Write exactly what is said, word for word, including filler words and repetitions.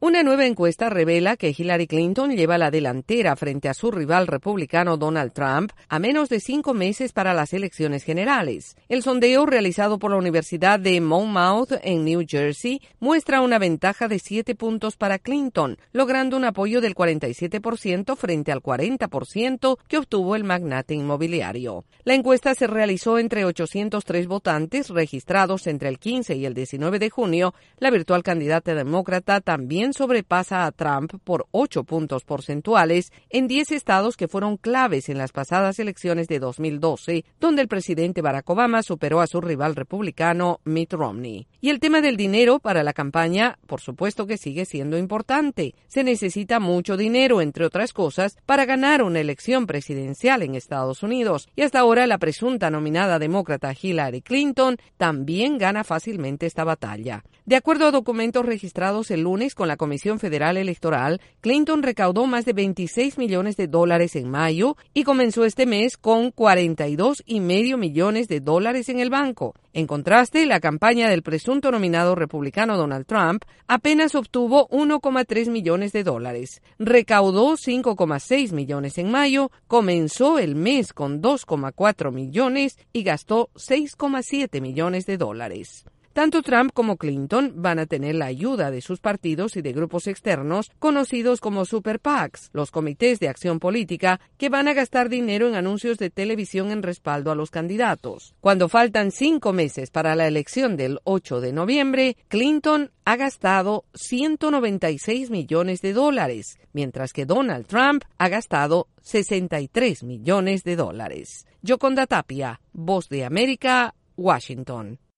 Una nueva encuesta revela que Hillary Clinton lleva la delantera frente a su rival republicano Donald Trump a menos de cinco meses para las elecciones generales. El sondeo realizado por la Universidad de Monmouth en New Jersey muestra una ventaja de siete puntos para Clinton, logrando un apoyo del cuarenta y siete por ciento frente al cuarenta por ciento que obtuvo el magnate inmobiliario. La encuesta se realizó entre ochocientos tres votantes registrados entre el quince y el diecinueve de junio. La virtual candidata demócrata también sobrepasa a Trump por ocho puntos porcentuales en diez estados que fueron claves en las pasadas elecciones de dos mil doce, donde el presidente Barack Obama superó a su rival republicano Mitt Romney. Y el tema del dinero para la campaña, por supuesto que sigue siendo importante. Se necesita mucho dinero, entre otras cosas, para ganar una elección presidencial en Estados Unidos. Y hasta ahora la presunta nominada demócrata Hillary Clinton también gana fácilmente esta batalla. De acuerdo a documentos registrados el lunes con la Comisión Federal Electoral, Clinton recaudó más de veintiséis millones de dólares en mayo y comenzó este mes con cuarenta y dos y medio millones de dólares en el banco. En contraste, la campaña del presunto nominado republicano Donald Trump apenas obtuvo uno coma tres millones de dólares. Recaudó cinco coma seis millones en mayo, comenzó el mes con dos coma cuatro millones y gastó seis coma siete millones de dólares. Tanto Trump como Clinton van a tener la ayuda de sus partidos y de grupos externos conocidos como Super PACs, los comités de acción política, que van a gastar dinero en anuncios de televisión en respaldo a los candidatos. Cuando faltan cinco meses para la elección del ocho de noviembre, Clinton ha gastado ciento noventa y seis millones de dólares, mientras que Donald Trump ha gastado sesenta y tres millones de dólares. Yoconda Tapia, Voz de América, Washington.